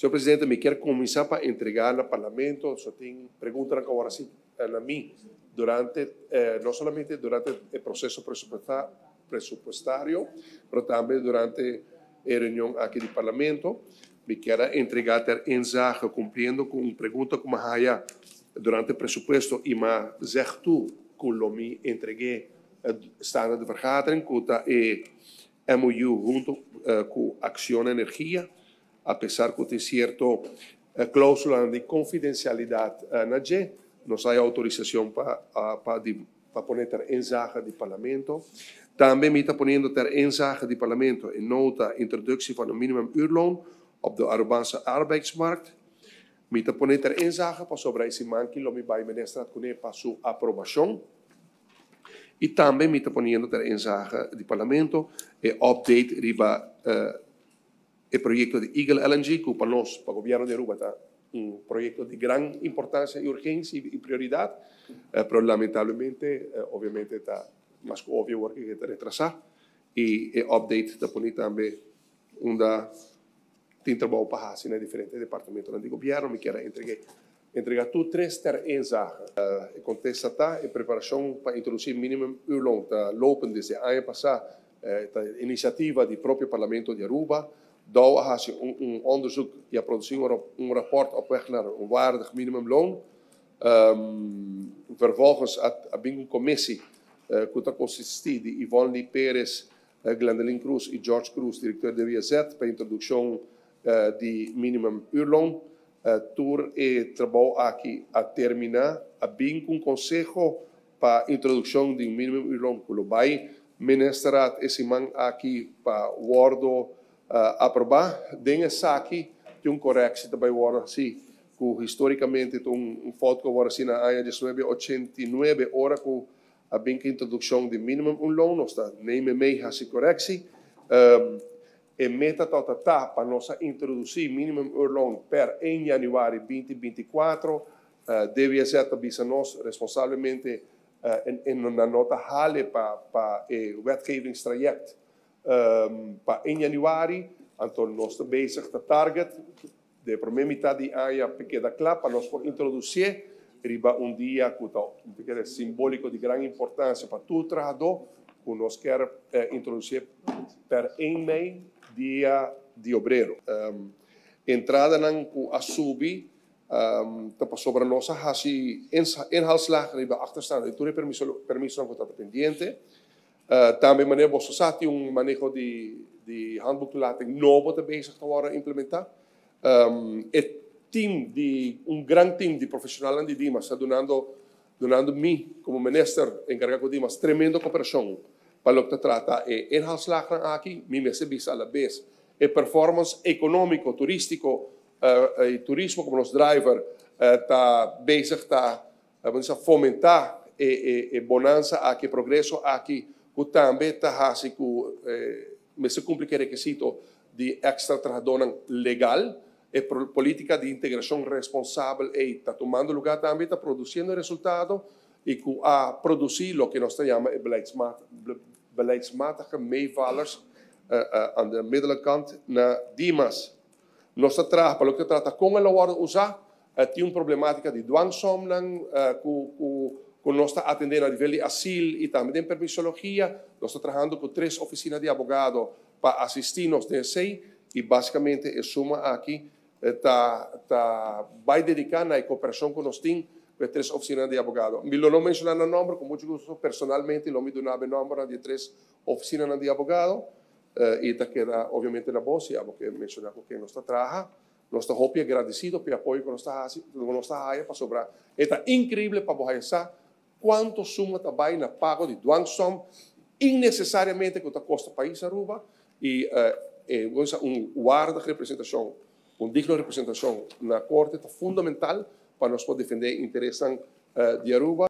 Senhor Presidente, me quero começar para entregar ao Parlamento, só tem pergunta agora sim a mim, não somente durante o processo pressupostário, mas também durante a reunião aqui do Parlamento. Me quero entregar a enzage cumprindo com uma pergunta como a durante o pressuposto e mas zegt que eu me entreguei estando de vergadering, que é MOU junto com Acción Energia, apesar que tem certo cláusula de confidencialidade na G, nos há autorização para poner ter enzage do Parlamento. Também me está ponendo ter enzage do Parlamento em nota introductie van een minimumuurloon op de Arubaanse arbeidsmarkt. Me está ponendo ter enzage para sobre esse manque lo me vai ministrar com para sua aprovação. E também me está ponendo ter enzage do Parlamento e update riba o projeto de Eagle LNG, que para nós, para o governo de Aruba, está projeto de grande importância e urgência e prioridade, mas lamentavelmente, obviamente, está mais óbvio que está retrasado. E o update está ponendo também tem trabalho para fazer em diferentes departamentos do governo. Me quero entregar tudo três ter enzage. O contexto está em preparação para introduzir mínimo uurloon. Está lopend desde o ano passado, a iniciativa do próprio Parlamento de Aruba. Daar has je onderzoek, je produceert een rapport op weg naar een waardig minimumloon. Vervolgens heb ik een commissie, die consistit de Yvonne Lee Perez, Glendeline Cruz en George Cruz, directeur de WZ, para introdução de minimumuurloon. Tur e trabalho aqui a terminar, heb um conselho para introdução de minimumuurloon. Que vai ministrar esse man aqui para o aprovar, tem essa aqui de correção também agora sim, que historicamente tem foto agora sim na área de 1989 hora com a bem que introdução de minimumuurloon, nós está nem meio essa correção, e meta tá para nós introduzir minimumuurloon per 1 januari 2024, deve ser também nós responsavelmente na nota hale para o wetgevingstraject. Para 1 januari, então nós estamos bezig de target, de primeira metade do ano, pequena claro, para nós introduzir, riba dia que é simbólico de grande importância para todo trabalhador, que nós queremos introduzir per 1 mei, dia de obreiro. Entrada com a subir, sobre a nossa inhaalslag, riba achterstaande, e tudo permissão que está pendiente. Também maneira você tem manejo de handboektoelating novo te bezig te worden implementar. Grande team de profissionais de Dimas está donando mim como minister encarregado de Dimas tremenda cooperação para o que trata de inhaalslag aqui, mim me serviço a la vez, e performance econômico, turístico e turismo como nos driver está bezig a fomentar e bonança aqui, progresso aqui. Que também está fazendo se cumpre o requisito de extra trabalhador legal e política de integração responsável e está tomando lugar também, está produzindo resultado e que a produzir o que nós chamamos de beleidsmatige meevalers aan de middelkant na Dimas. Nós trabalhamos para o que trata com ela agora usar tem problemática de dwangsom que nós estamos atendendo a nível de asilo e também de permissologia. Nós estamos trabalhando com 3 oficinas de advogado para assistir-nos nesse e basicamente a suma aqui vai dedicar na cooperação que nós temos com 3 oficinas de advogado. Me não mencionar o nome, com muito gosto, personalmente, não me dou o nome de 3 oficinas de advogado e está queda, obviamente, na voz, porque mencionar com quem nós estamos trabalhando. Nós estamos agradecidos pelo apoio que nós estamos fazendo para sobrar. Está incrível para você quanto suma também na pago de dwangsom, innecessariamente que custa o país Aruba, e waardige representação, digna representação na corte é fundamental para nós poder defender interesses de Aruba.